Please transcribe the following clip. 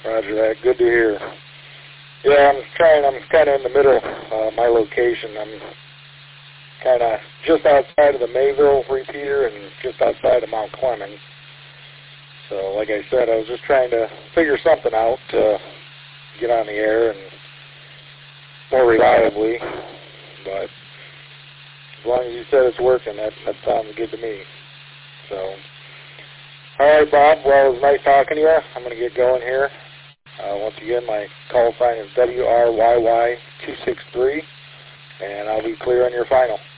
Roger that. Good to hear. Yeah, I'm kind of in the middle of my location. I'm kind of just outside of the Mayville repeater and just outside of Mount Clemens. So, like I said, I was just trying to figure something out to get on the air and more reliably. But as long as you said it's working, that sounds good to me. So, all right, Bob. Well, it was nice talking to you. I'm going to get going here. Once again, my call sign is WRYY263, and I'll be clear on your final.